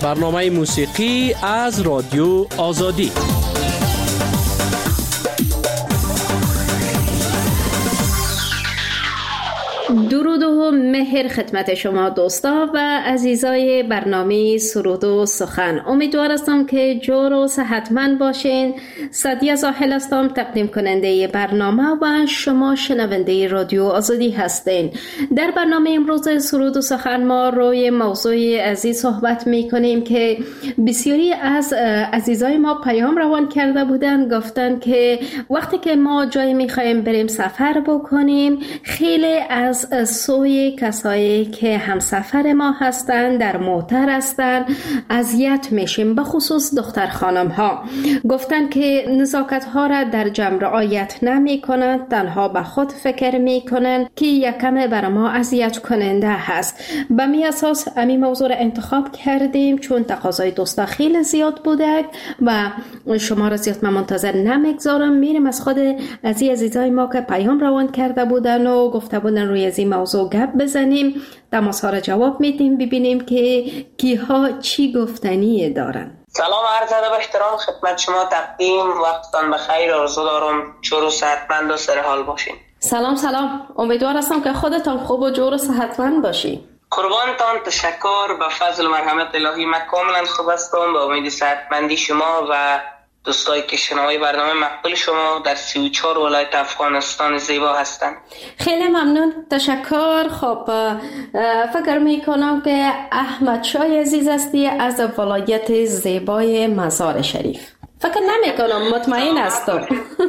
برنامه موسیقی از رادیو آزادی. درود و مهر خدمت شما دوستا و عزیزای برنامه سرود و سخن. امیدوار هستم که جور و صحتمند باشین. سعدیه زاهل هستم، تقدیم کننده برنامه و شما شنونده رادیو آزادی هستین. در برنامه امروز سرود و سخن ما روی موضوع عزیز صحبت می کنیم که بسیاری از عزیزای ما پیام روان کرده بودن، گفتن که وقتی که ما جایی می خواهیم بریم سفر بکنیم، خیلی از سوی کسایی که همسفر ما هستند در موتر هستند اذیت میشیم، به خصوص دختر خانم ها. گفتن که نزاکت ها را در جمع رعایت نمی کنند، تنها به خود فکر می کنند که یکم بر ما اذیت کننده هست. به می اساس امی موضوع را انتخاب کردیم چون تقاضای دوستا خیلی زیاد بوده و شما را زیاد من منتظر نمیگذارم. میریم از خود عزیزای ما که پیام روان کرده بودن و گفته بودن روی از این موضوع گپ بزنیم، تماس ها را جواب میدیم، ببینیم که کیها چی گفتنی دارن. سلام عرض ادب و احترام خدمت شما، تقدیم وقتتان بخیر. آرزو دارم جور و صحتمند و سر حال باشین. سلام، امیدوار هستم که خودتان خوب و جور و صحتمند باشین. قربانتان، تشکر. به فضل و مرحمت الهی من کاملا خوب هستم، به امید صحتمندی شما و دوستایی که شنوای برنامه مقبول شما در 34 ولایت افغانستان زیبا هستند. خیلی ممنون، تشکر. خب فکر میکنم که احمد شاه عزیز هستی از ولایت زیبای مزار شریف. فکر نمیکنم، مطمئن هستم.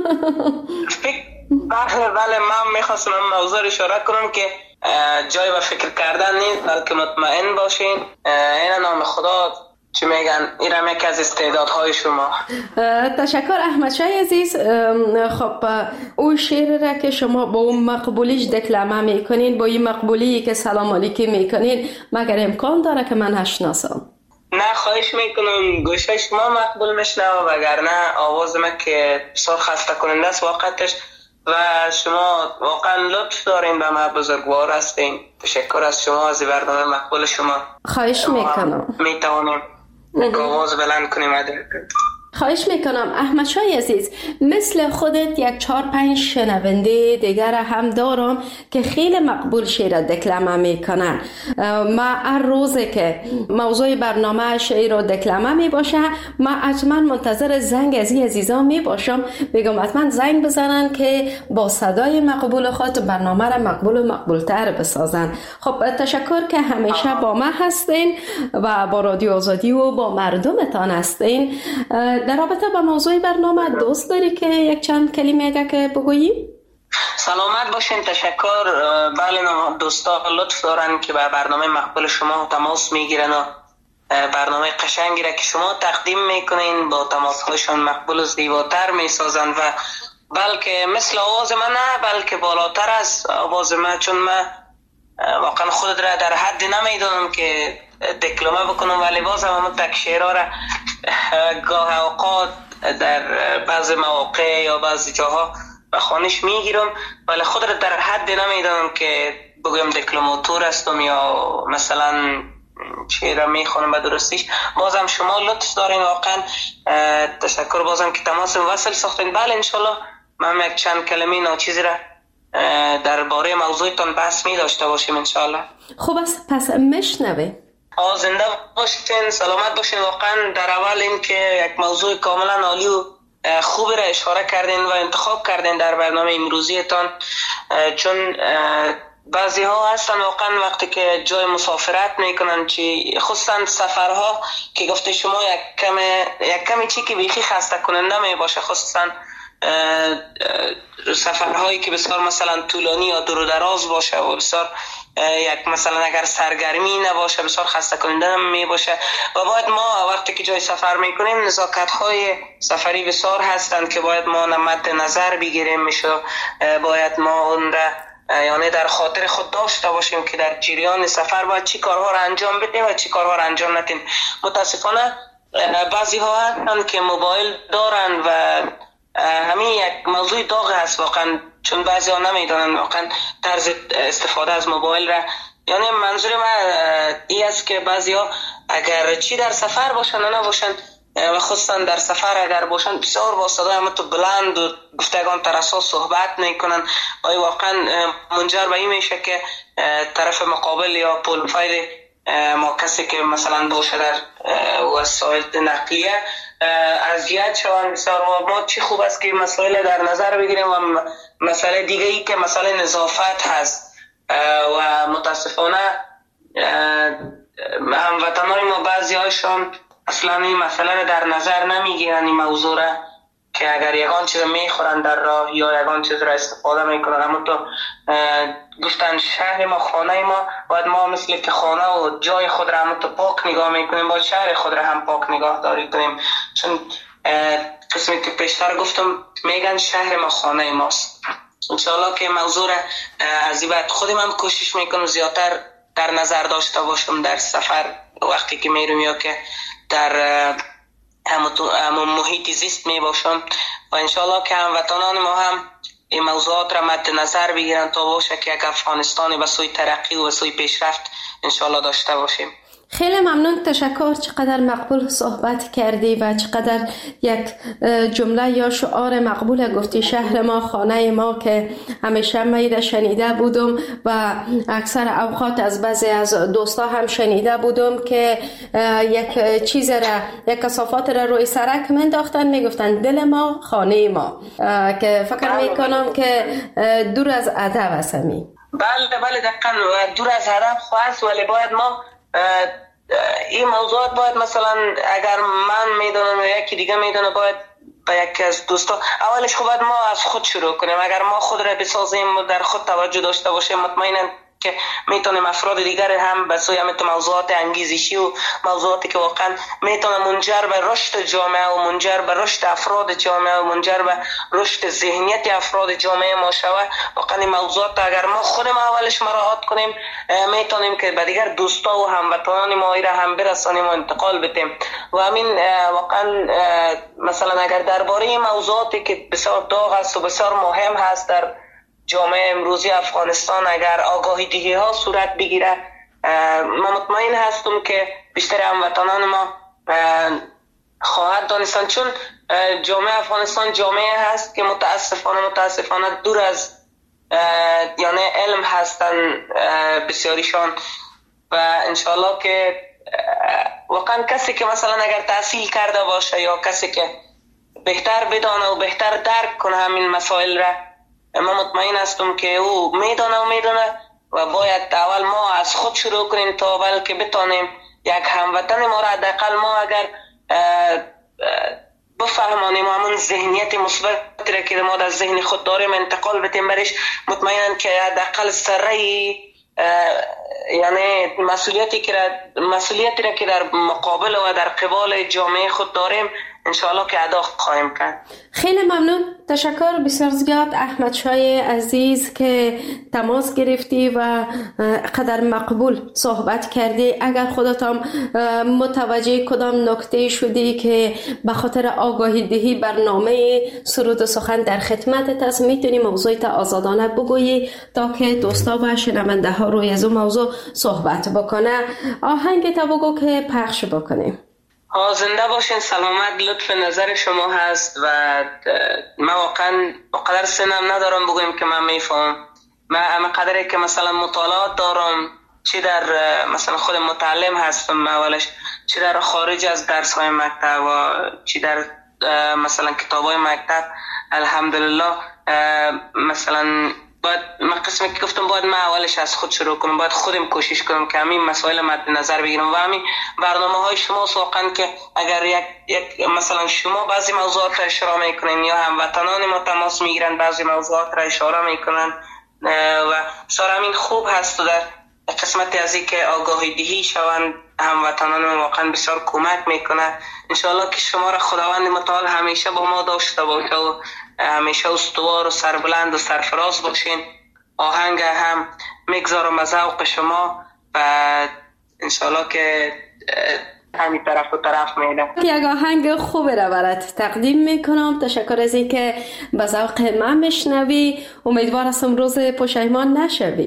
بله، من میخواستم موضوع اشاره کنم که جای به فکر کردن نیست، بلکه مطمئن باشین. این نام خدا چی میگن، اینم یک از استعدادهای شما. تشکر احمد شاه عزیز. خب او شعر را که شما با اون مقبولیش دکلمه میکنین، با این مقبولی که سلام علیکم میکنین، مگر امکان داره که من نشناسم؟ نه، خواهش میکنم، گوشه شما مقبول میشنم، وگرنه آواز من که بسیار خسته کننده است واقعتش و شما واقعا لطف دارین به ما، بزرگوار هستین. تشکر از شما، از برنامه مقبول شما. خواهش میکنم. میتوانیم آواز بلند کنیم. خواهش میکنم. احمد شاه عزیز، مثل خودت یک 4-5 شنونده دیگر هم دارم که خیلی مقبول شعر دکلمه میکنن. ما هر روزه که موضوع برنامه شعر و دکلمه میباشه، ما حتما منتظر زنگ از این عزیزان میباشم، بگم حتما زنگ بزنن که با صدای مقبول خود برنامه را مقبول و مقبولتر بسازن. خب تشکر که همیشه با ما هستین و با رادیو آزادی و با مردمتان هستین. در رابطه با موضوع برنامه دوست داری که یک چند کلمه اگه که بگویی؟ سلامت باشین. تشکر. بله، دوستا لطف دارن که به برنامه مقبول شما تماس میگیرن و برنامه قشنگی را که شما تقدیم میکنین با تماس هاشون مقبول و زیباتر میسازن و بلکه مثل آواز من نه، بلکه بالاتر از آواز من، چون من واقعا خود را در حد نمیدونم که دکلمه بکنم، ولی باز هم تک شعرها را گاه اوقات در بعض مواقع یا بعض جاها به خوانش میگیرم، ولی خود را در حد نمیدونم که بگویم دکلماتور هستم یا مثلا شعر میخونم به درستیش. بازم شما لطف دارین، واقعا تشکر. بازم که تماس وصل ساختین. بله، انشالله من یک چند کلمه ناچیزی را درباره موضوعتان بحث می داشته باشیم انشالله. خوب است، پس مشنوه. زنده باشین، سلامت باشین. واقعا در اول این که یک موضوع کاملا عالی و خوبی را اشاره کردین و انتخاب کردین در برنامه امروزیتان، چون بعضی ها هستن واقعا وقتی که جای مسافرت میکنن، خصوصا سفرها که گفته شما یک کمی چی که بیخی خسته کننده می باشه، خصوصا سفرهایی که بسیار مثلا طولانی یا دور و دراز باشه و بسیار یک مثلا اگر سرگرمی نباشه بسیار خسته کننده می باشه و باید ما وقتی که جای سفر میکنیم نزاکت های سفری بسیار هستند که باید ما مد نظر بگیریم میشه، باید ما اون را یعنی در خاطر خود داشته باشیم که در جریان سفر باید چی کارها را انجام بدیم و چی کارها را انجام ندیم. متاسفانه بعضی ها هستند که موبایل دارن و همین یک موضوع داغ هست واقعا، چون بعضی ها نمیدونن واقعا طرز استفاده از موبایل را یعنی منظور من این است که بعضیا اگر چی در سفر باشن و نباشن و خصوصا در سفر اگر باشن بسیار با صدای همتو بلند و گفتگان ترسا صحبت میکنن و واقعا منجر به این میشه که طرف مقابل یا پروفایل ما کسی که مثلا باشه در وسایل نقلیه اذیت شوند بسیار. و ما چی خوب است که مسائل در نظر بگیریم و مسئله دیگه ای که مسئله نظافت هست و متاسفانه هموطنان ما بعضی هایشان اصلا این مسئله رو در نظر نمیگیرن، این موضوع را که اگر یگان چیز میخورن در راه یا یگان چیز را استفاده میکنن. اما تو گفتن شهر ما خانه ما باید ما مثل که خانه و جای خود را هم تو پاک نگاه میکنیم باید شهر خود را هم پاک نگاه داری کنیم، چون قسمی که پیشتر گفتم میگن شهر ما خانه ماست. انشاءالله که موضوع را از این بعد خودم هم کوشش میکنم زیادتر در نظر داشته باشم در سفر وقتی که میرم یا که در همون محیط زیست می باشم و انشاءالله که هموطنان ما هم این موضوعات را مد نظر بگیرن تا باشه که یک افغانستانی به سوی ترقی و به سوی پیشرفت انشاءالله داشته باشیم. خیلی ممنون، تشکر. چقدر مقبول صحبت کردی و چقدر یک جمله یا شعار مقبول گفتی، شهر ما خانه ما، که همیشه من شنیده بودم و اکثر اوقات از بعضی از دوستا هم شنیده بودم که یک چیز را، یک کثافات را روی سرک منداختن میگفتن دل ما خانه ما، که فکر میکنم که دور از ادب است. بله دقیقاً دور از ادب خواست، ولی باید ما این موضوعات باید مثلا اگر من میدونم یا یکی دیگه میدونه باید با یکی از دوستا اولش خب باید ما از خود شروع کنیم. اگر ما خود را بسازیم و در خود توجه داشته باشیم مطمئنا که میتونیم افراد دیگر هم به سوی همین موضوعات انگیزشی و موضوعاتی که واقعا میتونه منجر به رشد جامعه و منجر به رشد افراد جامعه و منجر به رشد ذهنیت افراد جامعه ما شود. واقعا این موضوعات اگر ما خودم اولش مراعات کنیم میتونیم که به دیگر دوستا و هموطنان ما را هم برسانیم و انتقال بدیم. و همین واقعا مثلا اگر درباره این موضوعاتی که بسیار داغ است و بسیار مهم هست در جامعه امروزی افغانستان اگر آگاهی دهی ها صورت بگیره، من مطمئن هستم که بیشتر هموطنان ما خواهد دانستن، چون جامعه افغانستان جامعه هست که متاسفانه دور از یعنی علم هستن بسیاریشان. و انشالله که واقعا کسی که مثلا اگر تحصیل کرده باشه یا کسی که بهتر بدانه و بهتر درک کنه همین مسائل را، من مطمئن هستم که او میدانه و باید اول ما از خود شروع کنیم تا بلکه بتانیم یک هموطن ما را حداقل ما اگر بفهمانیم همون ذهنیت مثبتی را که ما در ذهن خود داریم انتقال بدیم برش، مطمئنم که حداقل سره یعنی مسئولیتی را که در مقابل و در قبال جامعه خود داریم انشاءالله که ادا خواهیم کرد. خیلی ممنون، تشکر بسیار زیاد احمد شای عزیز که تماس گرفتی و قدر مقبول صحبت کردی. اگر خودت هم متوجه کدام نکته شدی که به خاطر آگاهی دهی برنامه سرود و سخن در خدمتت است، میتونی موضوعت آزادانه بگویی تا که دوستا و شنونده ها روی از اون موضوع صحبت بکنه. آهنگ تا بگو که پخش بکنیم. زنده باشین، سلامت. لطف نظر شما هست و من واقعا قدر سنم ندارم بگویم که من میفهم. من قدری که مثلا مطالعات دارم، چی در مثلا خود متعلم هستم اولش، چی در خارج از درس های مکتب و چی در مثلا کتاب های مکتب، الحمدلله. مثلا باید من قسمی که گفتم باید من اولش از خود شروع کنم، باید خودم کوشش کنم که همین مسائل مد نظر بگیرم و همین برنامه های شما واقعا که اگر یک مثلا شما بعضی موضوعات را اشاره میکنین یا هموطنان ما تماس میگیرن بعضی موضوعات را اشاره میکنن و بسیار همین خوب هست و در قسمتی از این که آگاهی دهی شوند هموطنان ما واقعا بسیار کمک میکنه. انشاءالله که شما را خداوند متعال همیشه با ما داشته باشه و همیشه استوار و سربلند و سرفراز باشین. آهنگ هم میگذارم از ذوق شما و انشاءالله که همین طرف و طرف میده. یک آهنگ خوب را برات تقدیم میکنم. تشکر از اینکه به ذوق من میشنوی. امیدوار هستم روز پشیمان نشوی.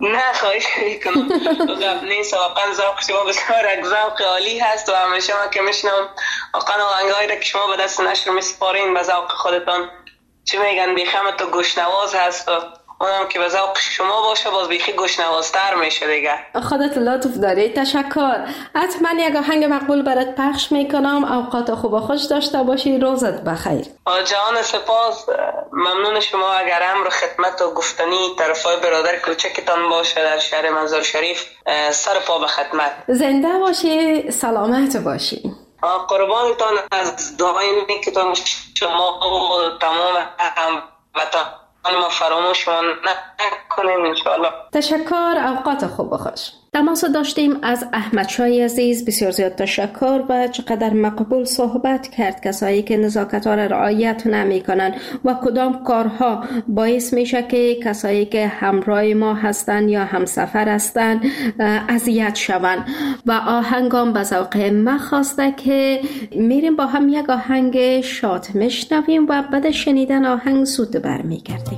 نه خواهش میکنم. غلط نیست، واقعا ذوق شما بسیار یک ذوق عالی هست و همیشه من که میشنم واقعا آهنگایی را که شما به دست نشر میسپارین به ذوق خودتان چی میگن بیخمت و گوشنواز هست و اونم که به ذوق شما باشه باز بیخی گوشنوازتر میشه دیگه. خودت لطف داری، تشکر. حتما یک آهنگ مقبول برات پخش میکنم. اوقات خوب و خوش داشته باشی، روزت بخیر. جان سپاس، ممنون شما. اگر امر خدمت و گفتنی طرفای برادر کوچکتان باشه در شهر مزار شریف، سر پا به خدمت. زنده باشی، سلامت باشی. قربانتان از دعای نیکتان شما و تمام هموطنان ما فراموش نکنیم انشاءالله. تشکر، اوقات خوب و خوش. تماس داشتیم از احمد شای عزیز، بسیار زیاد تشکر. و چقدر مقبول صحبت کرد، کسایی که نزاکت ها را رعایت نمی کنن و کدام کارها باعث میشه که کسایی که همراه ما هستن یا همسفر هستن اذیت شون. و آهنگام به ذوق ما خواسته که میریم با هم یک آهنگ شاد میشنویم و بعد شنیدن آهنگ زود برمیگردیم.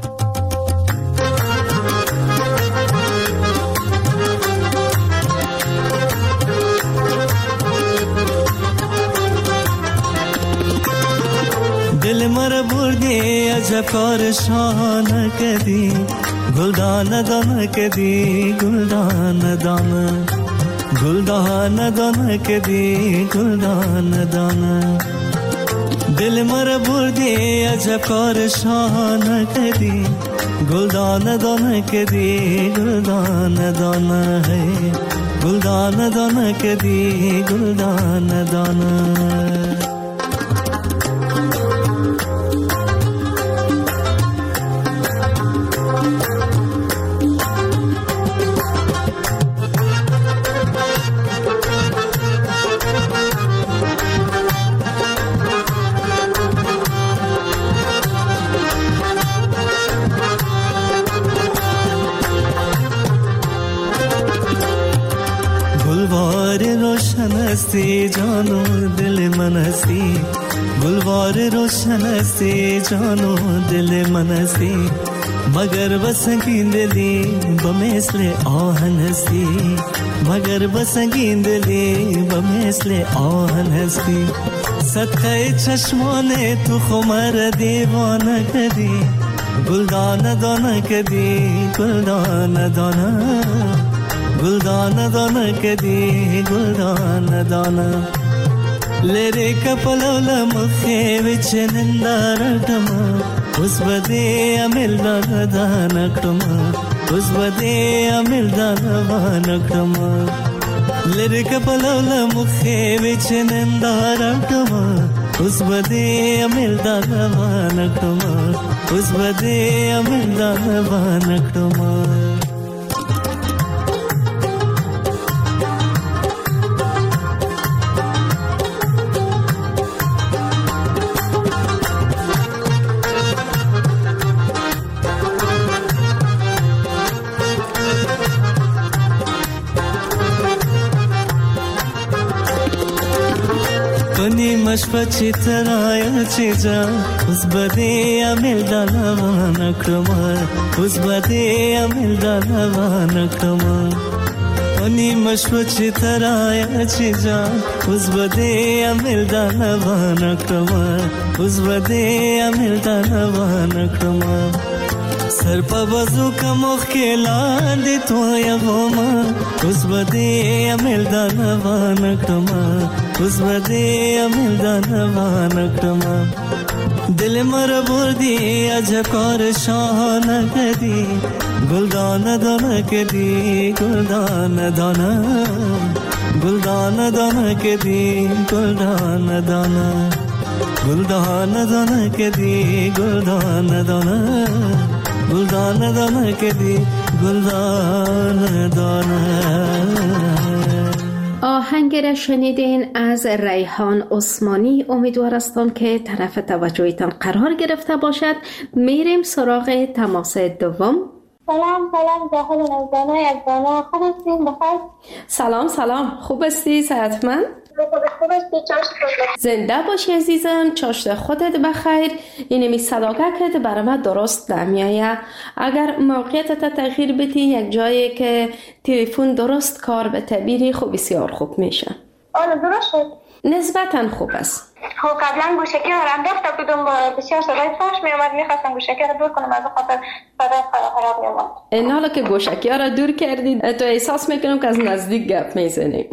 دل مر بردی عجب کار شانه کدی، گلدان دانه کدی، گلدان دانه، گلدان دانه کدی، گلدان دانه. دل مر بردی عجب کار شانه کدی، گلدان دانه کدی، گلدان دانه ہے، گلدان دانه کدی، گلدان دانه. हस्ती जानो दिल मन हस्ती, गुलवार रोशन हस्ती जानो दिल मन हस्ती, मगर बसंगी दिली बमेसले आहन हस्ती, मगर बसंगी दिली बमेसले आहन हस्ती. सदक़े चश्माने तू खुमर दीवाना कदी, गुलदान दाना कदी, गुलदान दाना, गुलदान दाना कदी, गुलदान दाना. लेरे कपलोल मुखे विच निंदारटमा, उस बदे अमिल दानकटमा, उस बदे अमिल दानकटमा. लेरे कपलोल मुखे विच निंदारटमा, उस बदे अमिल दानकटमा, उस बदे अमिल दानकटमा. मशपची तराया चीजा, उस बदे अमिल दानवान क्रमा, उस बदे अमिल दानवान क्रमा. अनि मशपची तराया चीजा, उस बदे अमिल दानवान क्रमा, उस बदे अमिल दानवान क्रमा. सर पर बजू का मुख्किला दे तो या गोमा, उस बदे अमिल दानवान क्रमा, उस बदे अमिल दानवान क्रमा. दिल मर बुर्दी अजकर शान कदी, गुलदान दाना कदी, गुलदान दाना, गुलदान दाना कदी, गुलदान दाना, गुलदान दाना कदी, गुलदान दाना, गुलदान दाना कदी, गुलदान दाना. آهنگ را شنیدین از ریحان عثمانی. امیدوار هستم که طرف توجهتان قرار گرفته باشد. میریم سراغ تماس دوم. سلام جاهد نوزانه یک دانه، خوب هستین؟ بخیر؟ سلام خوب هستی؟ صحتمند؟ زنده باشی عزیزم، چاشت خودت بخیر. اینمی صداقت برای من درست نمیایه. اگر موقعیتت تغییر بدی یک جایی که تلفن درست کار به تبیری خوب بسیار خوب میشه. آره درست شد. نسبتاً خوب است. خب قبلا گوشکی رو انداخته بودم بسیار صدای فحش می اومد، میخواستم گوشکی رو دور کنم از خاطر صدای خراب می اومد. این حالا که گوشکی ها رو دور کردی تو احساس میکنم که از نزدیک گپ میزنیم.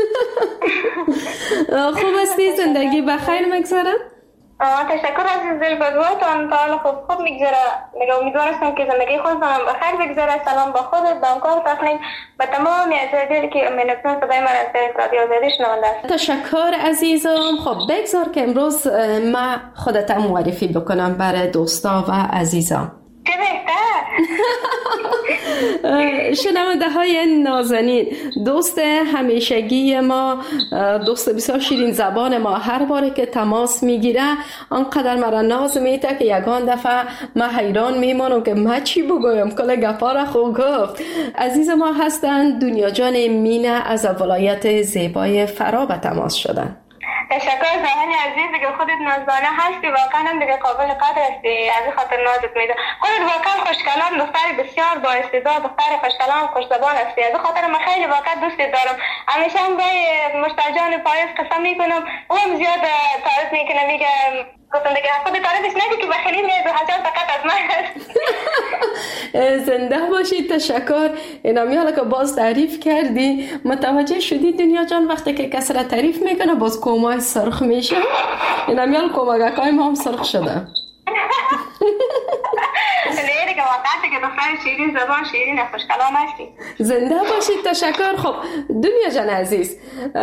خوب استی؟ زندگی بخیر میگذره؟ تشکر عزیز دل، بدواتان تا حالا خوب میگذره. امیدوارم که زندگی خودتان بخیر بگذره. سلام با خودت، با همکار تخنیک، به تمام عزیزانی که منتظر صدای من از رادیو آزادی شنونده است. تشکر عزیزم. خب بگذار که امروز ما خودتم معرفی بکنم برای دوستا و عزیزان. چه بهتر. شنونده های نازنین، دوست همیشگی ما، دوست بسیار شیرین زبان ما، هر باره که تماس میگیره آنقدر مرا ناز میده که یگان دفعه ما حیران میمانم که ما چی بگویم، کل گپا را خوب گفت. عزیز ما هستند دنیا جان مینه از ولایت زیبای فرا به تماس شدن. تشکر زمان عزیز، دیگه خودت نازدانه هستی، واقعا هم دیگه قابل قدر هستی، از خاطر نازت میده. خودت واقعا خوشکلام، دختر بسیار با استعداد، دختر خوشکلام، خوشزبان هستی، از خاطر من خیلی واقعا دوستت دارم. همیشه هم برای مشتاقان پاییز قسم میکنم، او هم زیاد تعریف میکنه، میگه گفتم دیگه خود تعریفش نگی که بخیلی میاد و حجاب فقط از من هست. زنده باشید. تشکر. اینمی حالا که باز تعریف کردی متوجه شدی دنیا جان وقتی که کسی را تعریف میکنه باز کومای سرخ میشه. اینمی حالا کومگکای ما هم سرخ شده. نه دیگه واقعا دیگه دختر شیرین زبان، شیرین خوشکلام هستی. زنده باشید. تشکر. خب دنیا جان عزیز،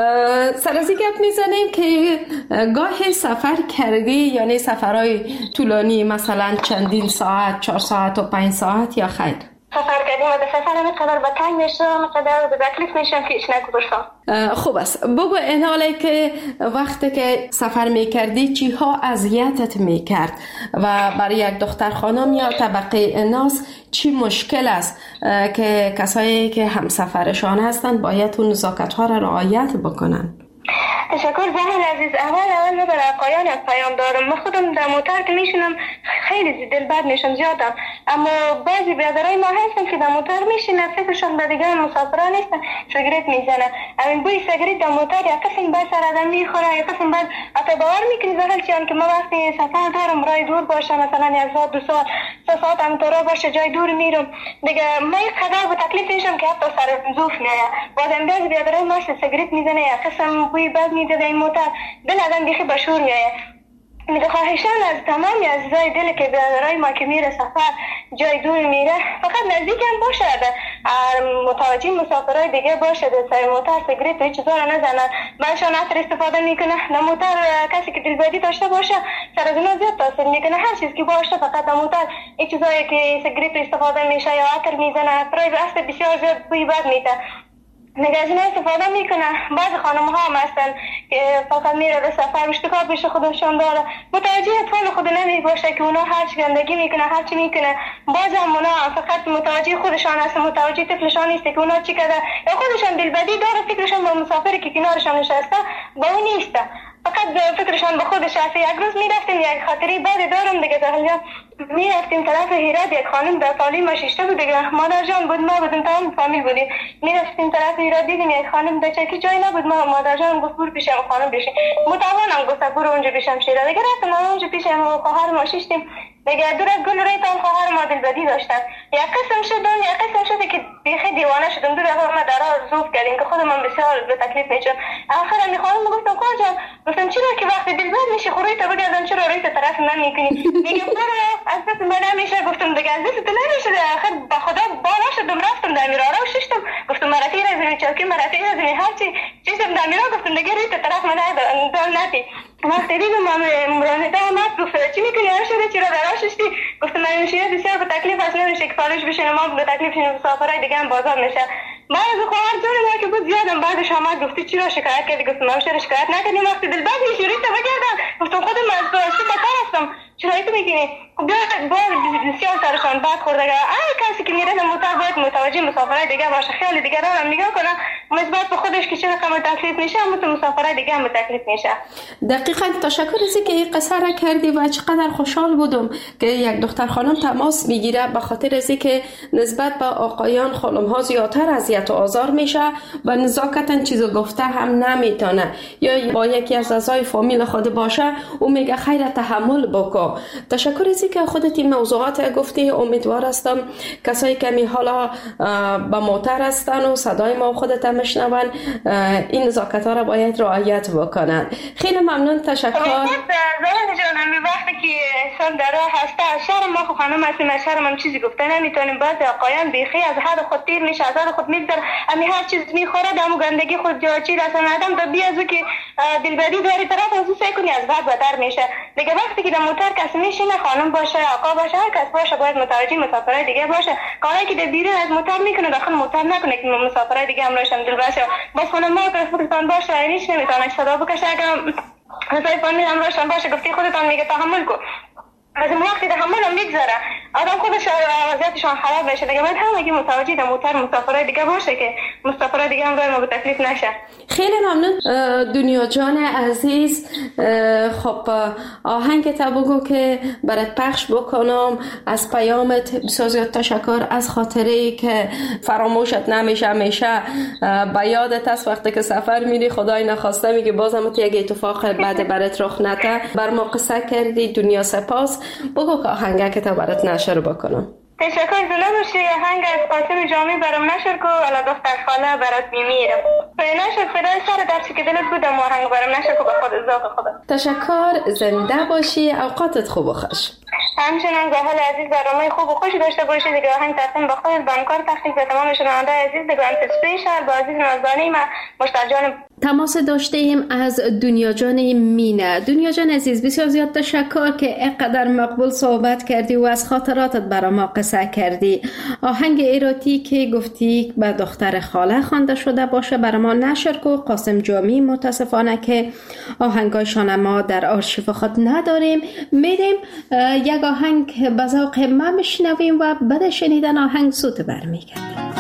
سر از این گپ میزنیم که گاه سفر کردی، یعنی سفرهای طولانی مثلا چندین ساعت، 4 ساعت و 5 ساعت یا خیر؟ سفر کردیم و به سفر مقدر به تنگ میشم، مقدر به تکلیف میشم که ایش نگذاشتم. خوب است. بگو این حاله که وقتی که سفر میکردی چی ها اذیتت میکرد و برای یک دختر خانم یا طبقه ناز چی مشکل است که کسایی که هم سفرشان هستند باید اون نزاکت ها را رعایت بکنن؟ تشکر زهر عزیز. اول من برای آقایان پیام دارم. من خودم در موتر که میشینم خیلی دل بد میشم زیادم، اما بعضی برادرای ما هستن که در موتر میشینن فکرشون به دیگه مسافران نیستن، سیگرت میزنن. همین بوی سیگرت در موتر یا قسم بعد سر آدم میخوره یا قسم بعد حتی باور میکنی زهر چیان که ما وقتی سفر دارم راه دور باشه، مثلا 1 ساعت 2 ساعت 3 ساعت هم تو باشه جای دور میرم دیگه، ما یک قدر به تکلیف میشم که حتی سر زوف میاد. بعدم بعضی برادرای ما سیگرت میزنه یا قسم بوی بد میده در این موتر، دل آدم بیخی بشور میآید. میده خواهشان از تمامی عزیزای دل که برادرای ما که میره سفر جای دور میره فقط نزدیک هم باشه، متوجه مسافرای دیگه باشه، در سر موتر سیگرت و چیزا رو نزنن، برشان عطر استفاده میکنه. در موتر کسی که دلبدی داشته باشه سر از اونها زیاد تاثیر میکنه، هر چیز که باشه فقط در موتر این چیزایی که سیگرت استفاده میشه یا عطر میزنه برای بحث بسیار زیاد بوی بد میده. نگازی استفاده میکنه. بعض خانم ها هم هستن که فقط میره به سفر اشتکار پیش خودشون داره، متوجه اطفال خود نمی باشه که اونا هر چی گندگی میکنه هر چی میکنه. بعض هم اونا فقط متوجه خودشان هستن، متوجه طفلشان نیست که اونا چی کرده، یا خودشان دلبدی داره فکرشان با مسافری که کنارشان نشسته با اون نیسته، فقط فکرشان به خودش هست. یک روز میرفتیم یک خاطری بعد دارم دیگه زهرجان، میرفتیم طرف هرات، یک خانم در تعلیم ششته بود دیگه، مادر جان بود ما بودیم تمام فامیل بودیم، میرفتیم طرف هرات دیدیم یک خانم در چکی جای نبود، ما مادر جان گفت برو پیش خانم بشین، متوانم گفت برو اونجا پیشم شیره دیگه، رفتم اونجا پیش خواهر ما شیشتیم دیگه، دور از گل ریتان خواهر ما دلبدی داشتن. یک قسم شده که بیخی دیوانه شدم، دور از ما درا زوف کردیم که خودم بسیار به تکلیف میشم. آخر میخوام گفتم کار جان، گفتم چرا که وقتی دلبد میشی خوری تو بگردم چرا روی طرف من میکنی؟ میگه برو از دست من نمیشه. گفتم دیگه از دست نمیشه، آخر با خدا بالا شدم رفتم در میرا رو ششتم، گفتم مرتی رزمی چاکی مرتی رزمی هرچی چیزم در میرا، گفتم دیگه روی طرف من نتی. وقتی دیدم مرانده آمد گفت چی میکنی شده چرا دراشتی؟ گفتم من شیره بسیار به تکلیف هست، نمیشه که فالش بشین ما به تکلیف شین مسافرای دیگه هم بازار میشه. بعد خواهر جان ما که بود زیادم بعدش آمد گفتی چرا شکایت کردی؟ گفتم من چرا شکایت نکردیم، وقتی دلبد میشی روی تو بگردم. گفتم خودم از تو بکار هستم، چرا تو میگی باید بسیار سرشان بد خورده. هر کسی که میره موتر باید متوجه مسافرای دیگه باشه، خیلی دیگران هم نگاه کنه مثبت به خودش که چه رقم تکلیف میشه همون مسافرای دیگه هم تکلیف میشه. دقیقاً. تشکر از اینکه این قصه را کردی و چقدر خوشحال بودم که یک دختر خانم تماس میگیره به خاطر از اینکه نسبت به آقایان خانم ها زیادتر اذیت و آزار میشه و نزاکتاً چیزو گفته هم نمیتونه، یا با یکی از اعضای فامیل خود باشه او میگه خیر تحمل بکن. تشکر از اینکه خودت این موضوعات گفتی. امیدوار هستم کسایی که می حالا با موتر هستن و صدای ما خودت میشنون این نزاکت ها را باید رعایت بکنن. خیلی ممنون. تشکر. زمان جان همی وقتی که انسان در راه هسته شهر ما خب خانم هستیم، از شهر من چیزی گفته نمیتونیم. بعضی آقایان بیخی از حد خود تیر میشه، از حد خود میگذره، همی هر چیز میخوره دمو گندگی خود جاچی رسن آدم تا بی از او که دلبری داری طرف از او سعی کنی از بعد بدتر میشه دیگه. وقتی که در موتر کسی میشینه خانم باشه آقا باشه هر کس باشه باید متوجه مسافرای دیگه باشه. کاری که در بیرون از موتر میکنه داخل موتر نکنه که مسافرای دیگه هم روشن دل باشه. بس خانم ما که خودتان باشه اینش نمیتونه صدا بکشه. اگر مثلا فامیل هم روشن باشه گفتی خودتان میگه تحمل کن، از این وقتی تحمل هم میگذره آدم خودش وضعیتشان خراب بشه دیگه. باید هم اگه متوجه در موتر مسافرای دیگه باشه که مسافرای دیگه هم ما به تکلیف نشه. خیلی ممنون دنیا جان عزیز. خب آهنگ تا بگو که برات پخش بکنم. از پیامت بسیار زیاد تشکر، از خاطره که فراموشت نمیشه، همیشه به یادت است وقتی که سفر میری خدای نخواسته میگه بازم یک اتفاق بعد برات رخ نده. بر ما قصه کردی، دنیا سپاس. بگو که آهنگ که تا برات نشر بکنم. تشکر. زنده باشی. آهنگ از قاسم جامی برام نشر کو الا دختر خاله برات میمیرم. نشر فدای سر درسی که دلت بودم آهنگ برام نشر کو به خود ذوق خودت. تشکر. زنده باشی. اوقاتت خوب و خوش. همچنان زاهل عزیز برنامه خوب و خوشی داشته باشید دیگه. آهنگ تقدیم به خودت، بانکار تخلیق به تمام شنونده عزیز دیگه. انت اسپیشال با عزیز نازدانی ما مشتاق جان تماس داشته ایم از دنیا جان مینه. دنیا جان عزیز بسیار زیاد تشکر که اینقدر مقبول صحبت کردی و از خاطراتت برای ما قصه کردی. آهنگ ایراتی که گفتی به دختر خاله خوانده شده باشه برای ما نشر کو. قاسم جامی متاسفانه که آهنگایشان ما در آرشیو خود نداریم. میریم یک آهنگ به ذوق ما میشنویم و بعد شنیدن آهنگ سوت برمیگردیم.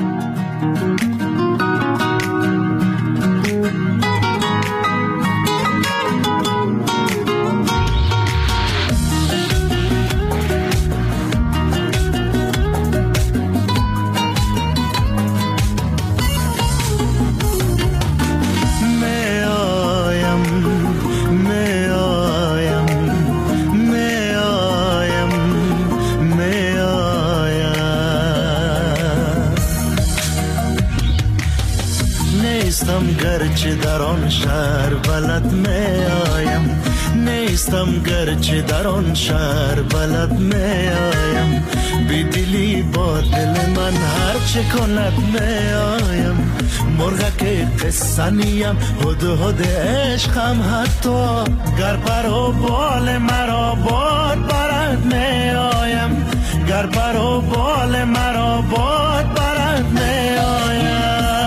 گرچه در آن شهر بلد می آیم، نیستم گرچه در آن شهر بلد می آیم، بی دلی با دل من هر چه کند می آیم، مرغک قصه نیم هد هد عشقم حتی گر پر و بال مرا باد برد می آیم، گر پر و بال مرا باد برد می آیم.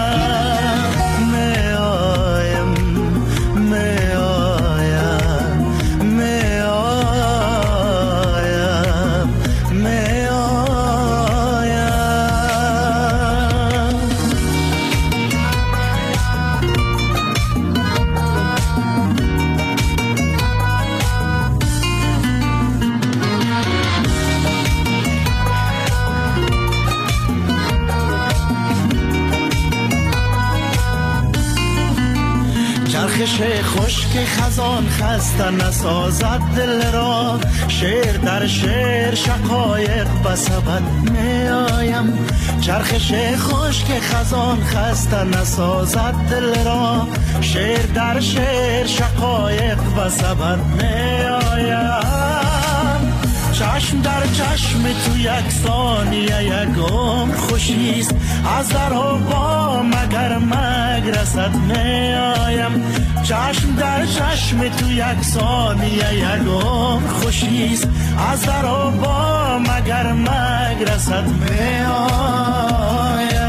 چرخش خشک خزان خسته نسازد دل را، شعر در شعر شقایق بسبد می آیم، چرخش خشک خزان خسته نسازد دل را، شعر در شعر شقایق بسبد می آیم، چشم در چشم تو یک ثانیه یک عمر خوشیست، از در و با مگر مگرسد می آیم، چشم در چشم تو یک ثانیه یک عمر خوشیست، از در و با مگر مگرسد می آیم.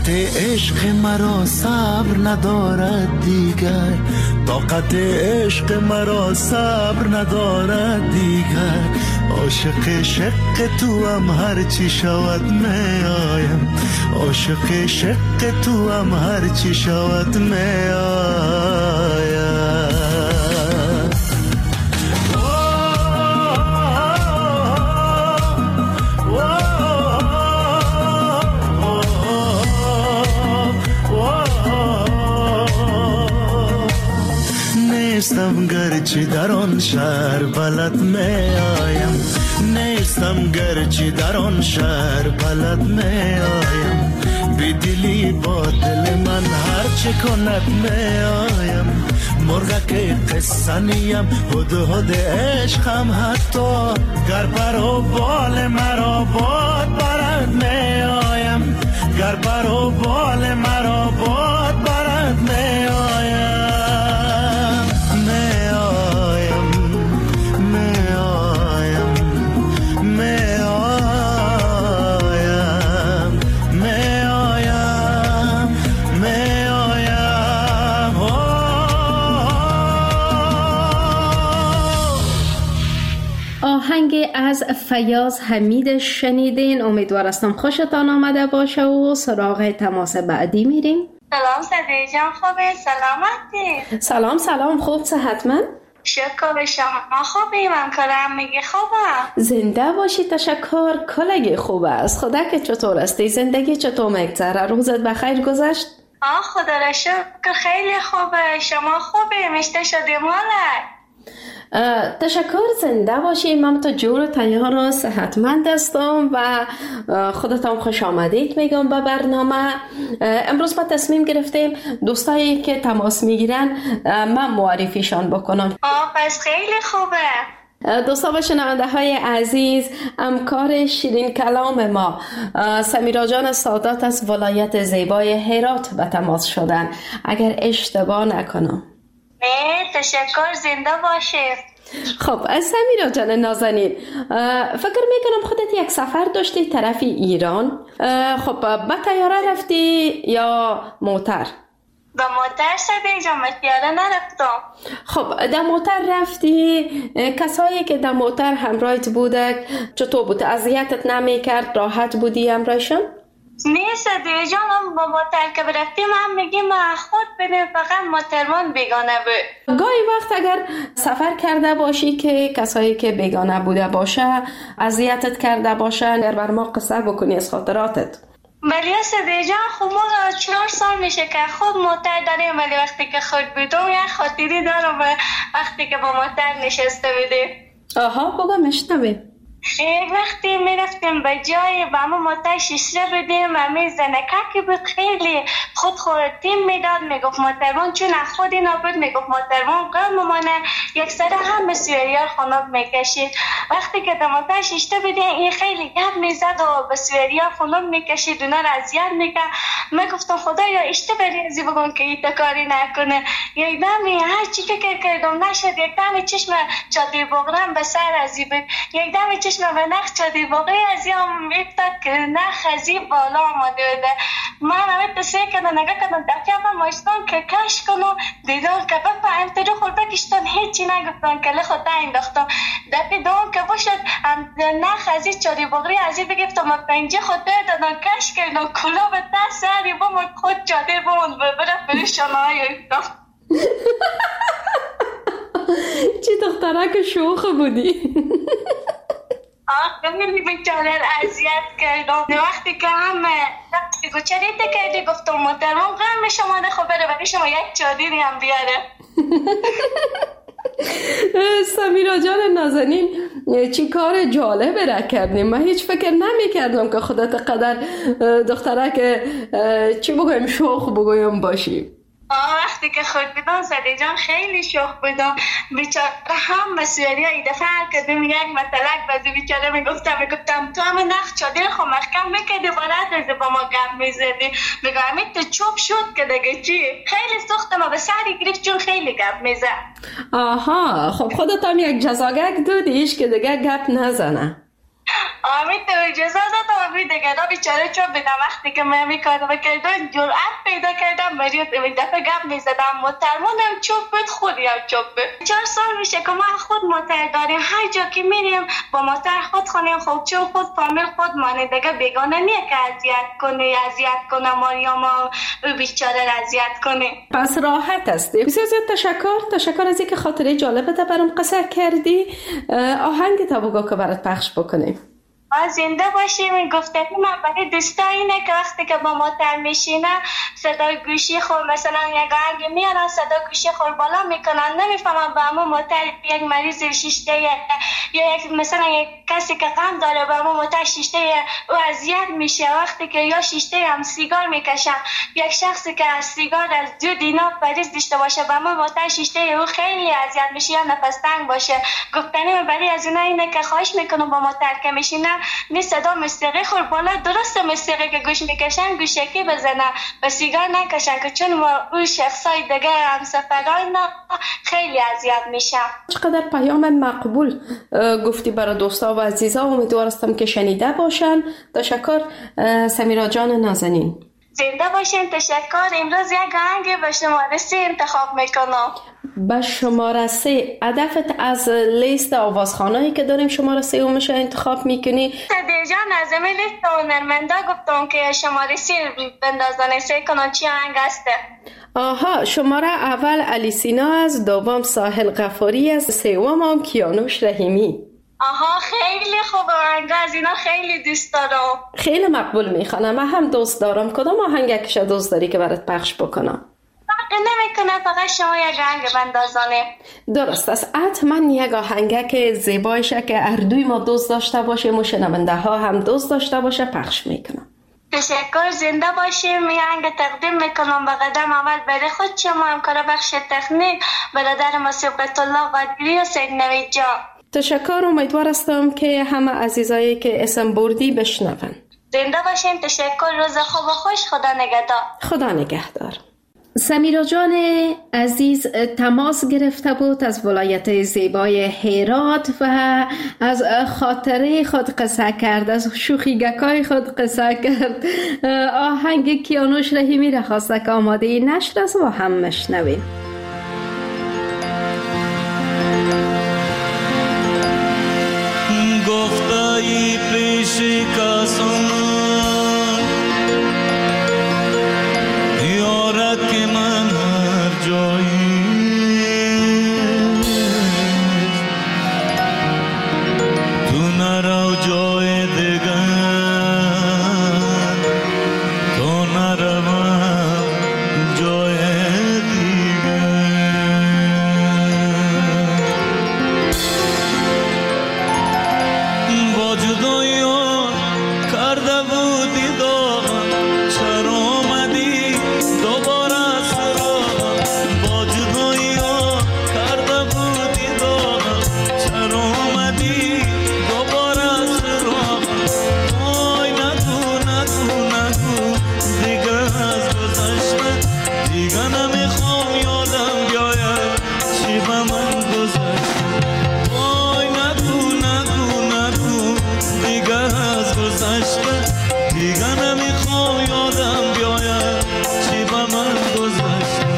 عشق مرا صبر ندارد دیگر، طاقت عشق مرا صبر ندارد دیگر. عاشق شق تو هم هر چی شود می آیم، عاشق شق تو هم هر چی شود می آیم. نیستم گرچه در آن شهر بلد می آیم، نیستم گرچه در آن شهر بلد می آیم. بی دلی با دل من هر چه کند می آیم. مرغک قصه نیم هدهد عشقم، حتی گر پر و بال مرا باد برد می آیم، گر پر و بال مرا باد برد می آیم. آهنگ از فیاض حمید شنیدین. امیدوارم خوشتان آمده باشه و سراغ تماس بعدی میریم. سلام صدیق جان، خوبه؟ سلامتی؟ سلام خوب صحتمند؟ شکر به شما. خوبی؟ من کلم میگه خوبم. زنده باشی. تشکر. کلگی خوب است. خدا که چطور استی؟ زندگی چطور میگذره؟ روزت بخیر گذشت؟ خدا را شکر خیلی خوبه. شما خوبی؟ مشته شدی مالک؟ تشکر. زنده باشی. من تو جور تیار و صحتمند هستم و خودتان خوش آمدید میگم به برنامه. امروز ما تصمیم گرفتیم دوستایی که تماس میگیرن من معرفیشان بکنم. پس خیلی خوبه. دوستا و شنونده های عزیز، همکار شیرین کلام ما سمیرا جان سادات از ولایت زیبای هرات به تماس شدن، اگر اشتباه نکنم. تشکر. زنده باشه. خب سمیرا جان نازنین، فکر میکنم خودت یک سفر داشتی طرف ایران. خب با طیاره رفتی یا موتر؟ با موتر صدیق جان، با طیاره نرفتم. خب در موتر رفتی. کسایی که در موتر همراهت بوده چطور بود؟ اذیتت نمیکرد؟ راحت بودی همراهشون؟ نه صدیق جان، هم با موتر که برفتیم هم میگیم خود بدیم، فقط موترمان بیگانه بود. گاهی وقت اگر سفر کرده باشی که کسایی که بیگانه بوده باشه اذیتت کرده باشه، اگر بر ما قصه بکنی از خاطراتت. ولی صدیق جان خب ما 4 سال میشه که خود موتر داریم، ولی وقتی که خود بودم یک خاطری دارم وقتی که با موتر نشسته بودیم. بگو مشنویم. یک وقتی میرفتیم به جای با ما موتر شیشه بدیم و می زنککی بود، خیلی خود خورتیم میداد، میگفت موترمان چون خودی نبود، میگفت موترمان قرم ممانه یک سر هم به سویریار خاناب میکشید. وقتی که در موتر شیشه بدیم این خیلی گپ میزد و به سویریار خاناب میکشید، اونا را اذیت میکرد. میگفتم خدایا اشتباهی ازی بگم که این کاری نکنه. یک دمی هر چی فکر کردم نشد، یک دمی چشم چادر بغرم به سر ازی بود، یک دمی چشم به نخ چادر بغری ازی هم میفتد که نخ ازی بالا آمده بوده. من همه تسیه کردم نگاه کردم دفعه هم ماشتان که کش کنم، دیدم که بپا امتدو خود بکشتن هیچی نگفتن که لخوطه انداختم. دفعه دوم که باشد نخ ازی چادر بغری ازی بگفتم و پنجه خود دادن کش کردم کلا به دست سری بمون خود چادر بمون ببرم بریشانه های افتم. چی دخترک شوخ بودی؟ خیلی بیچاره اذیت کردم. وقتی که هم چریته کردی گفتم محترم قرم شما ده خبره ولی شما یک چادری هم بیاره. سمیرا جان نازنین چی کار جالبه را کردیم. من هیچ فکر نمی کردم که خودت قدر دخترک چی بگویم شوخ بگویم باشی. وقتی که خود بودم صدیق جان خیلی شوخ بودم. بیچاره هم مسئولی ها ایده فرق کردیم یک مطلق بازی بیچاره میگفتم تو همه نخ چادر خو محکم میکردی بارد ازی با ما گم میزدی. میگم همین تو چوب شد که دیگه چی خیلی سخت ما به سری گرفت چون خیلی گپ میزد. آها خب خودت هم یک جزاگک دادیش که دیگه گپ نزنه. آمین تو اجازه دادم روی دیگه را بیچاره چوب بدم. وقتی که من میکردم کردم جرأت پیدا کردم برای این دفعه گپ میزدم محترمانم چوب بود خودی هم چوب بود. 4 سال میشه که ما خود موتر داریم، هر جا که میریم با موتر خود خونیم. خب چون خود فامیل خود مانه دیگه بیگانه نیه که اذیت کنه ما یا ما بیچاره را اذیت کنه. پس راحت هستی. بسیار زیاد تشکر از اینکه خاطره جالبت برام قصه کردی. آهنگ تا بگو که برات پخش بکنیم. زنده باشیم. گفتگو من برای دوستا اینه که وقتی که با موتر میشینه صدای گوشی خور مثلا یک آهنگ میارن صدای گوشی خور بالا میکنن، نمیفهمم با همون موتر یک مریض شیشته یا یک مثلا یک کسی که غم داره با همون موتر شیشته او اذیت میشه. وقتی که یا شیشته هم سیگار میکشن، یک شخصی که از سیگار از دود اینا مریض داشته باشه با همون موتر شیشته او خیلی اذیت میشه یا نفس تنگ باشه. گفتنی برای از اینا اینه که خواهش میکنم با موتر که میشینن نی صدا موسیقی خور بالا، درسته موسیقی که گوش میکشن گوشکی بزنن و سیگار نکشن که چون اون شخصای دیگه هم سفرهای خیلی اذیت میشن. چقدر پیام مقبول گفتی برای دوستا و عزیزا، امیدوارم که شنیده باشن. تشکر سمیرا جان نازنین. زنده باشین. تشکر. امروز یک آهنگ به شماره 3 انتخاب میکنم. به شماره 3 هدفت از لیست آوازخوانایی که داریم شماره 3 میشه انتخاب میکنی؟ دیجان از این لیست هنرمندا گفتم که شماره 3 بندازن سه کنن چی آهنگ هسته. آها، شماره اول علی سینا از، دوم ساحل غفاری از، سوم هم کیانوش رحیمی. آها خیلی خوب آهنگ، از اینا خیلی دوست دارم. خیلی مقبول میخوانم. من هم دوست دارم. کدام آهنگش دوست داری که برات پخش بکنم؟ فرق نمیکنه، فقط شما یک آهنگ بندازانه. درست است. حتما یک آهنگ که زیبایشه که هر دوی ما دوست داشته باشیم و شنونده ها هم دوست داشته باشه پخش میکنم. تشکر. زنده باشیم. یه آهنگ تقدیم میکنم به قدم اول برای خود شما همکار بخش تکنیک برادر ما صبغت الله قادری و سید نوید جان. تشکر. امیدوارم که همه عزیزایی که اسم بردی بشنون. زنده باشین. تشکر. روز خوب و خوش. خدا نگهدار. خدا نگهدار. سمیرا جان عزیز تماس گرفته بود از ولایت زیبای هرات و از خاطره خود قصه کرد، از شوخیگکای خود قصه کرد. آهنگ کیانوش رحیمی را خواسته که آماده نشر است و هم مشنویم. گفتایی پیش کسان یارک من هر جایی تو نرو جای دیگر تو نروم جای دیگر با جدایی کرده بودی داغم چرا آمدی دوباره سراغم با جدایی کرده بودی داغم چرا آمدی دوباره سراغم وای نگو دیگه از گذشته دیگه نمیخوام یادم بیاید چی به من گذشته وای نگو دیگه از گذشته دیگه نمیخوام یادم بیاید چی به من گذشته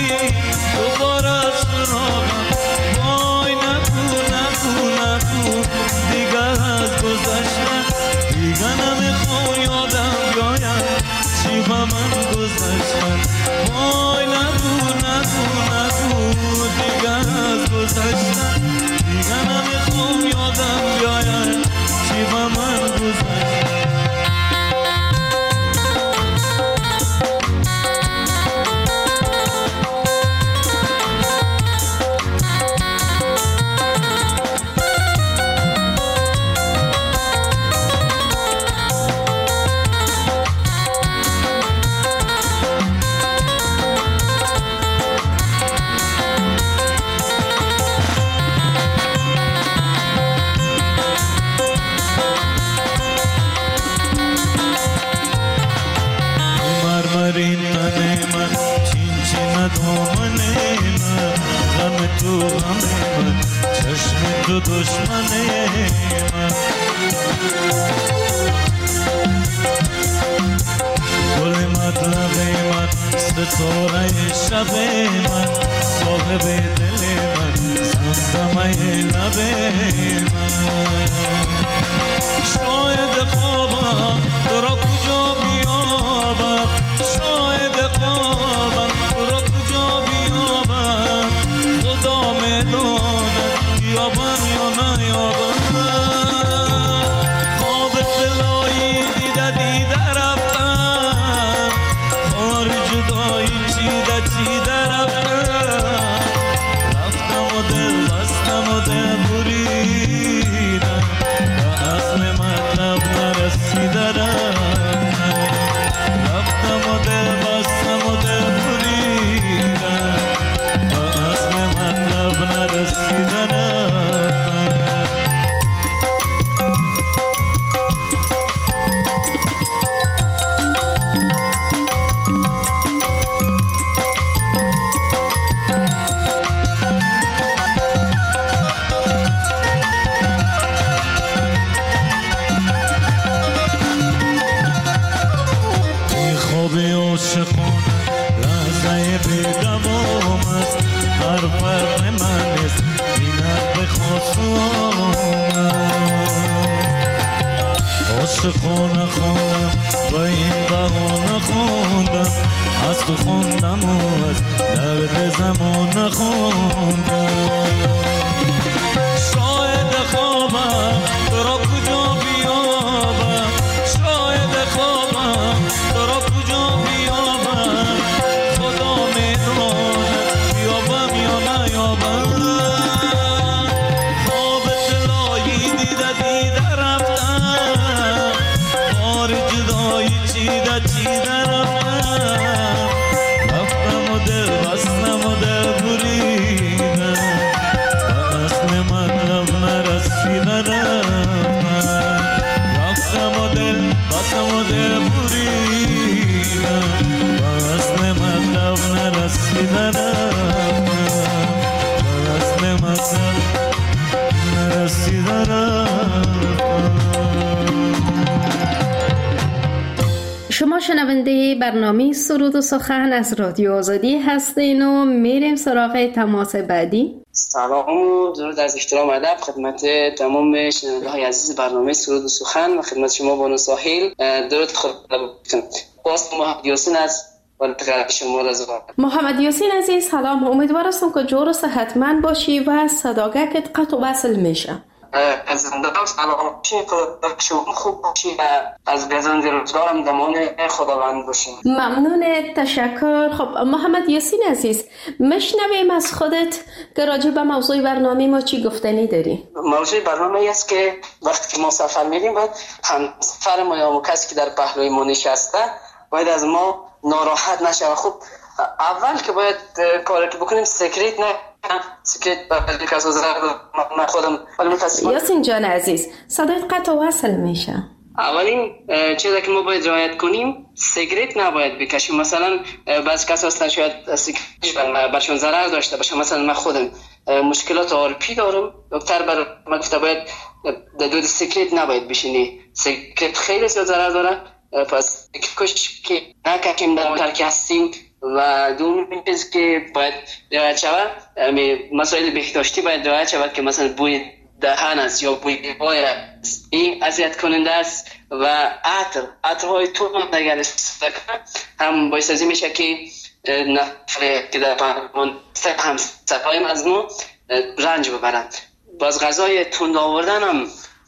دوباره سراغم وای نگو تو دشمن من. گل مطلب من، ستاره شب من، صاحب دل من، زمزمه لب من. شاید خوابم تو را کجا بیابم، شاید خوابم تو را کجا بیابم، خدا میداند یابم یا نیابم. خواب دلایی دیده رفتم، خار جدایی چیده رفتم، رفتم و دل بستم و دل بریدم، به اصل مطلب نرسیدم. رفتم و دل بستم و دل بریدم، به اصل مطلب نرسیدم. خونه خوندم و این بهانه خوندم، از تو خوندم و از درد زمان خوندم. شاید خوابم تو را کجا بیابم، شاید خوابم تو را کجا بیابم، خدا میداند بیابم یا نیابم. خواب دلایی دیده رفتم، جدایی چیده رفتم، رفتم و دل بستم و دل بریدم، به اصل مطلب نرسیدم. رفتم و دل بستم و دل بریدم، به اصل مطلب نرسیدم، به اصل مطلب نرسیدم. شما شنونده برنامه سرود و سخن از رادیو آزادی هستین و میریم سراغ تماس بعدی. سلام و درود از احترام ادب خدمت تمام شنونده های عزیز برنامه سرود و سخن و خدمت شما بانو ساحل. درود خود باز محمد یاسین از شما رضا. محمد یاسین عزیز سلام، امیدوار هستم که جور و صحتمند باشی و صداقتت قطع و وصل میشه. از زندگی سلام باشی، شما خوب باشی و از گزند روزگارم دمان خداوند باشی. ممنون، تشکر. خب محمد یاسین عزیز، مشنویم از خودت که راجع به موضوع برنامه ما چی گفتنی داری؟ موضوع برنامه است که وقتی که ما سفر میریم باید همسفر ما یا کسی که در پهلوی ما نشسته باید از ما ناراحت نشه. خب اول که باید کاری که بکنیم سکرت نه سکرت برای کس و زرد من خودم ولی متاسفانه. یاسین جان عزیز صدایت قطع و وصل میشه. اولین چیزی که ما باید رعایت کنیم سیگرت نباید بکشیم. مثلا بعضی کسا هستن شاید سیگرت برشون ضرر داشته باشه. مثلا من خودم مشکلات آرپی دارم، دکتر بر من گفته باید دود سیگرت نباید بشینی، سیگرت خیلی زیاد ضرر داره. پس کش که نکشیم در موتر که هستیم. و دومین چیز که باید رعایت شود مسائل بهداشتی باید رعایت شود که مثلا بوی دهن است یا بوی پای است، این اذیت کننده است. و عطرهای تند اگر استفاده هم باعث از این میشه که نفر که در پهلوان هم صفایم از ما رنج ببرند. باز غذای تند آوردن هم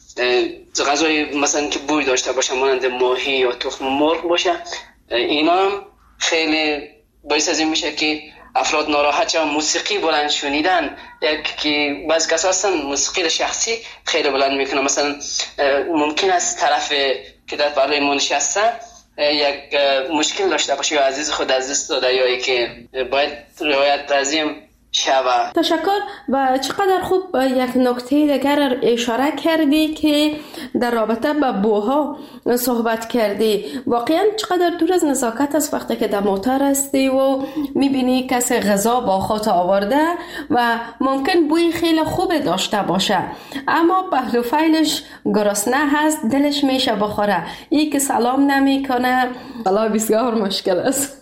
غذای مثلا که بوی داشته باشه مانند ماهی یا تخم مرغ باشه، اینا هم خیلی باعث از این میشه که افراد ناراحت شدن. موسیقی بلند شنیدن، که بعضی کسا هستن موسیقی شخصی خیلی بلند میکنن. مثلا ممکن است طرف که در بالای ما نشسته یک مشکل داشته باشه یا عزیز خود از دست داده یا که باید رعایت از این شود. تشکر. و چقدر خوب یک نکته دیگر اشاره کردی که در رابطه با بوها صحبت کردی. واقعا چقدر دور از نزاکت است وقتی که در موتر هستی و میبینی کسی غذا با خود آورده و ممکن بوی خیلی خوب داشته باشه اما پهلو فیلش گرسنه هست، دلش میشه بخوره، این که سلام نمیکنه، بلا بسیار مشکل است.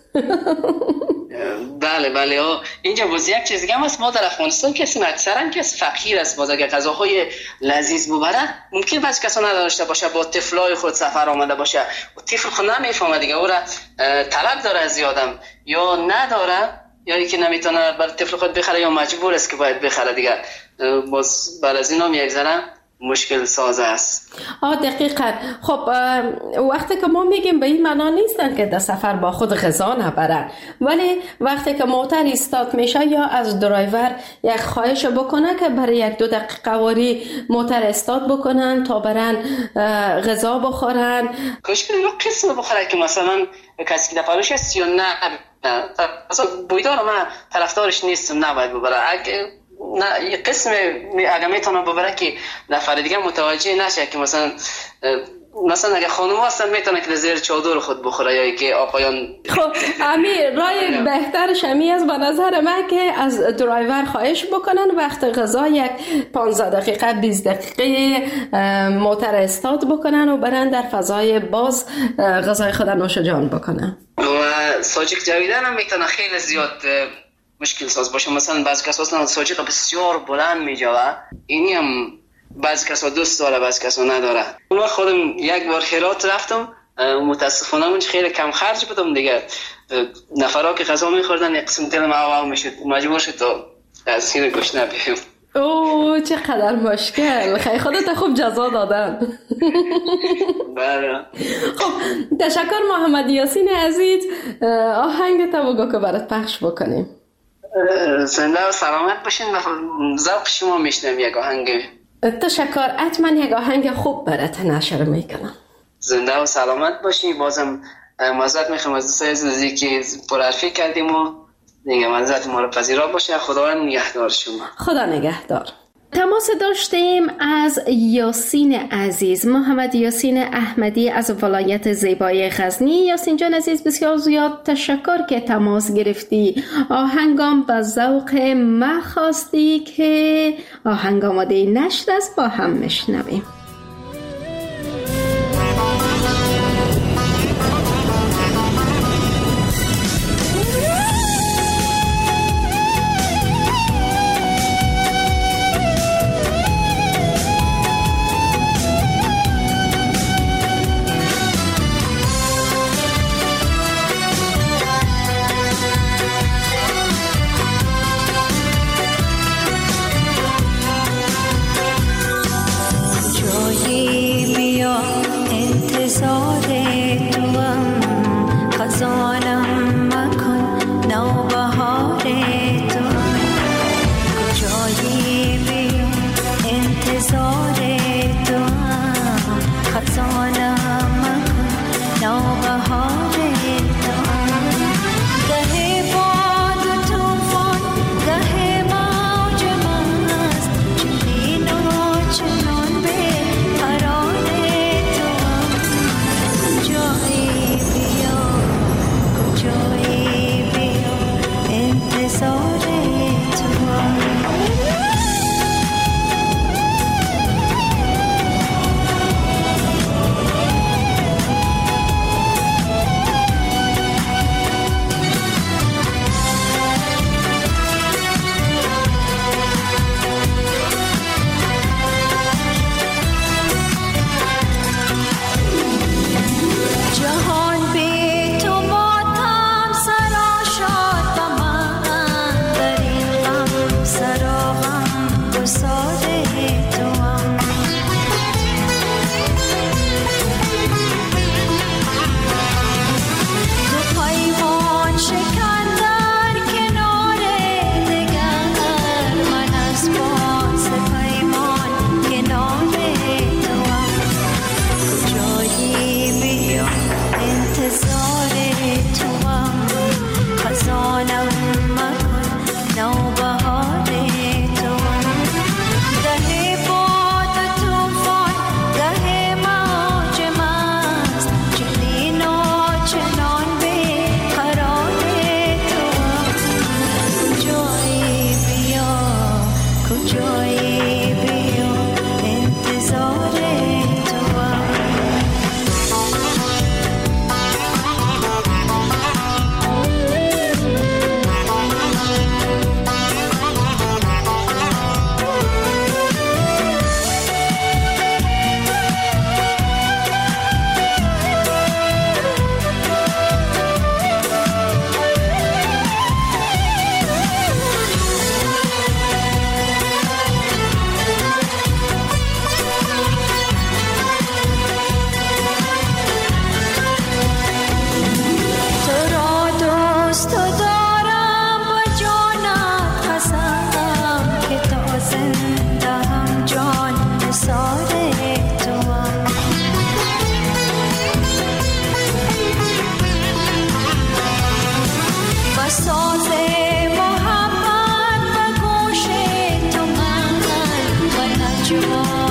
بله اینجا باز یک چیز دیگه هم هست. ما در افغانستان کسی اکثرا کس فقیر است، باز اگر غذاهای لذیذ ببره ممکن بعضی کسا نداشته باشه، با طفلای خود سفر آمده باشه و طفل خود نمیفهمه دیگه، او را طلب داره از یادم یا نداره یا که نمیتونه برای طفل خود بخره یا مجبور است که باید بخره دیگه، باز بعد از اینا میگذره مشکل ساز است. دقیقاً. خب وقتی که ما میگیم به این معنا نیستن که در سفر با خود غذا نبرن، ولی وقتی که موتر استارت میشه یا از درایور یک خواهش بکنه که برای 1-2 دقیقه واری موتر استارت بکنن تا برن غذا بخورن. کاش رو قسم بخوره که مثلا کسی که دفعهش است یا نه. اصلا بویدار من طرفدارش نیستم، نباید ببره. نه یه قسم اگه میتونه ببره که نفر دیگه متوجه نشه که مثلا اگه خانم هستن میتونه که زیر چادر خود بخوره یا که آقایان. خب امیر، رای بهترش همی است به نظر من که از درایور خواهش بکنن وقت غذا 15 دقیقه 20 دقیقه موتر استارت بکنن و برن در فضای باز غذای خود نوش جان بکنن. و ساجیک جویدن هم میتونه خیلی زیاد مشکل ساز باشه. مثلا بعضی کسا اصلا ساجیق بسیار بلند میجوه، اینی هم بعضی کسا دوست داره بعضی کسا نداره. اون وقت خودم یک بار هرات رفتم، متاسفانه اونج خیلی کم خرج بودم دیگه، نفرها که غذا میخوردن یک قسم دل معاو میشد، مجبور شد تا از سینه گشنه بیم. اوه چقدر مشکل. خیلی خودت خوب جزا دادن. بله. خب تشکر محمد یاسین عزیز. آهنگ تا بگو که برات پخش بکنیم. زنده و سلامت باشین و ذوق شما میشنم یک آهنگ. تشکر. حتما یک آهنگ خوب برات نشر میکنم. زنده و سلامت باشی. بازم معذرت میخوام از دوستای عزیزی که پرحرفی کردیم و دیگه معذرت ما رو پذیرا باشه. خداوند نگهدار شما. خدا نگهدار. تماس داشتیم از یاسین عزیز، محمد یاسین احمدی از ولایت زیبای غزنی. یاسین جان عزیز بسیار زیاد تشکر که تماس گرفتی. آهنگام به ذوق ما خواستی که آهنگ آماده نشر است، با هم میشنویم.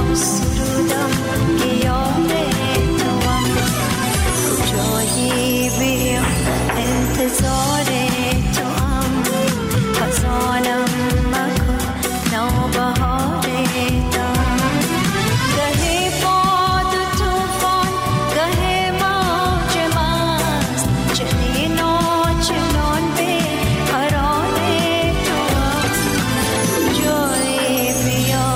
سرودم که یاد توام کجایی بیا انتظار توام خزانم مکن نوبهار توام گهی باد و توفان گهی موج مست چنین و چنان به قرار توام کجایی بیا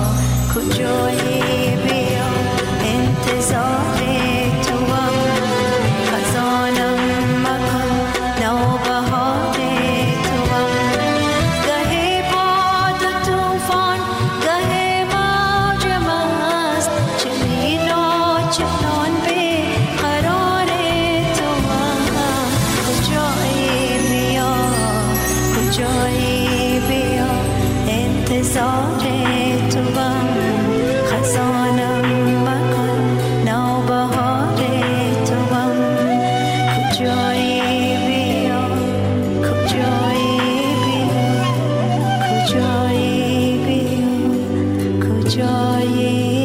کجایی بیا انتظار توام خزانم مکن نوبهار توام گهی باد و توفان گهی موج مست چنین و چنان به قرار توام کجایی بیا کجایی بیا انتظار توام خزانم مکن نوبهار توام کجایی بیا کجایی بیا کجایی بیا کجایی بیا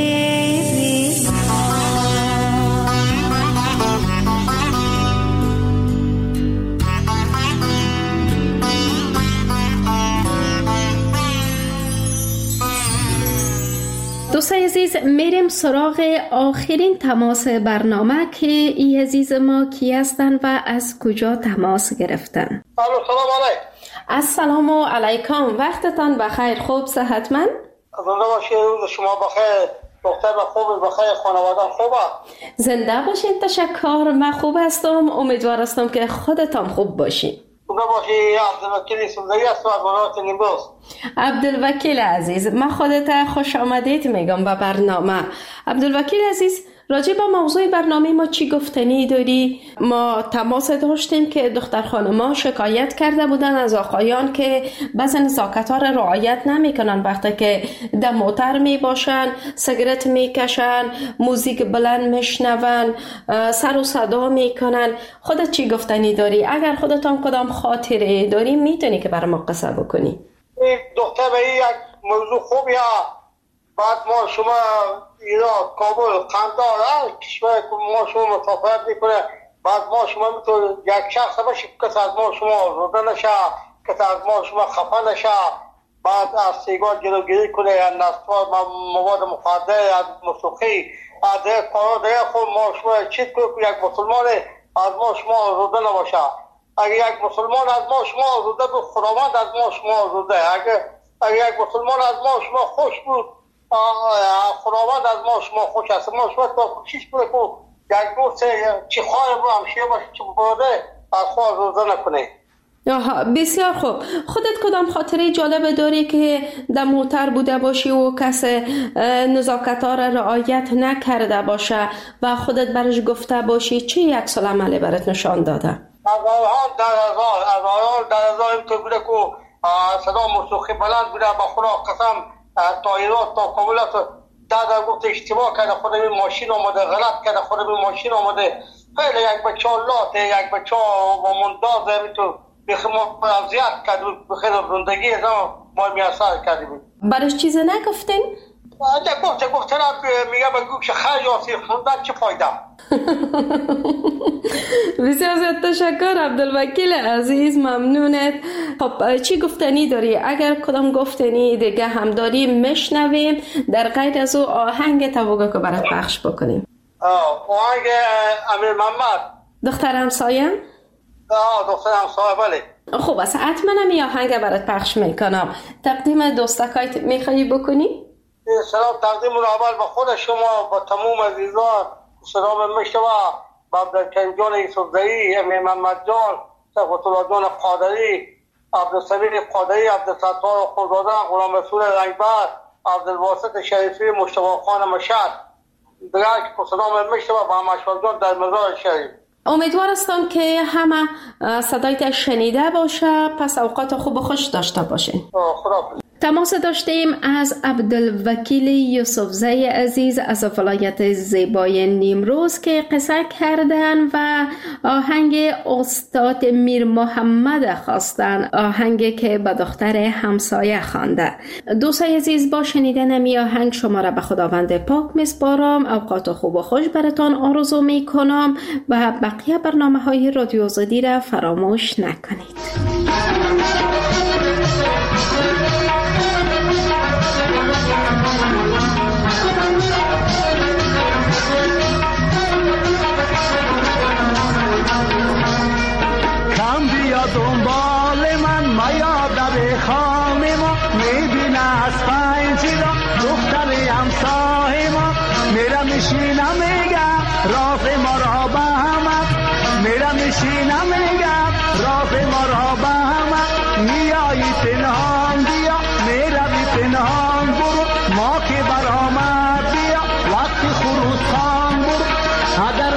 دوستای عزیز، میریم سراغ آخرین تماس برنامه که ای عزیز ما کی هستن و از کجا تماس گرفتن. سلام علیکم. السلام علیکم، وقتتان بخیر، خوب صحتمند؟ زنده باشید، روز شما بخیر، دختر خوب بخیر، خانواده خوبه؟ زنده باشین، تشکر، من خوب هستم، امیدوار هستم که خودتان خوب باشین. زنده باشید. عبدالوکیل سوزایی است و از ولایت نیمروز. عبدالوکیل عزیز، من خودت خوش آمدید میگم به برنامه. عبدالوکیل عزیز، راجع به موضوع برنامه ما چی گفتنی داری؟ ما تماس داشتیم که دختر خانما شکایت کرده بودن از آقایان که بعضی نزاکت‌ها را رعایت نمی‌کنن وقتی که در موتر میباشن، سیگرت میکشن، موزیک بلند میشنون، سر و صدا میکنن. خودت چی گفتنی داری؟ اگر خودتان کدام خاطره داری میتونی که برای ما قصه بکنی. دختر به این یک موضوع خوبیه. بعد ما شما ایران کابل قندار کشور ما شما مسافرت میکنه، بعد ما شما میتونه یک شخص باشه کسی از ما شما روده نشه، کسی از ما شما خفه نشه، بعد از سیگار جلوگیری کنه، از نسوار مواد مخدر، از موسیقی، از دیگه کارا دیگه خود ما شما چیز کنه که یک مسلمان از ما شما روده نباشه. اگر یک مسلمان از ما شما روده بود، خداوند از ما شما روده. اگر یک مسلمان از ما شما خوش بود، خداوند از ما شما خوش است. ما شما تا کوشش کنه که یک دوست چی خواهی رو همشیه باشه چی بوده از خواهد روزه نکنه. آها، بسیار خوب. خودت کدام خاطره جالبه داری که در موتر بوده باشی و کس نزاکت‌ها را رعایت نکرده باشه و خودت برش گفته باشی چه یک سال عملی برات نشان داده؟ از آیان در هزار اینطور بوده که صدا موسیقی بلند بوده، با خدا قسم تا ایران تا کابلات در گفت اشتباه کرده، خود این ماشین آمده غلط کرده، خود این ماشین آمده خیلی یک بچه لاته، یک بچه با منداز میتون بخی ما اذیت کرده، بخیر زندگی از ما میاثر کرده بود. برش چیز نگفتین؟ گفتن میگه بگو که خیلی آسیر خوندن چه فایده. بسیار زیاد تشکر عبدالوکیل عزیز، ممنونت. خب چی گفتنی داری؟ اگر کدام گفتنی دیگه هم داری میشنویم، در غیر از او آهنگ توقع که برات پخش بکنیم. آهنگ امیر محمد دختر همسایه؟ دختر همسایه بله. خوب است، حتما می آهنگ برات پخش میکنم. تقدیم دوستکایت میخوایی بکنی؟ سلام تقدیم رو اول به خود شما، با تمام عزیزان سلام میشوه، با عبدالکریم جان یوسفزئی، امیر محمد جان، صفوت الله جان قادری، عبدالسمیر قادری، عبدالستار خودزاده، غلام رسول رنگبر، عبدالواسط شریفی، مصطفی خان مشهد، دیگر که سلام میشوه با همشوال جان در مزار شریف. امیدوار هستم که همه صدایت شنیده باشه، پس اوقات خوب و خوش داشته باشین. خدا تماس داشتیم از عبدالوکیل یوسفزی عزیز از ولایت زیبای نیمروز که قصه کردن و آهنگ استاد میر محمد خواستن، آهنگی که به دختر همسایه خوانده. دوستای عزیز، با شنیدن می آهنگ شما را به خداوند پاک میسپارم. اوقات خوب و خوش براتان آرزو می کنم و بقیه برنامه های رادیو آزادی را فراموش نکنید. دنبال من میا در خانه ما میبینه از پنجی را دختر همسایه ما میرم میشینم میگم راز ما را به همه میرم میشینم میگم راز ما را به همه میایی پنهان بیا میروی پنهان برو ما که برآمد بیا وقتی خروس خان برو اگر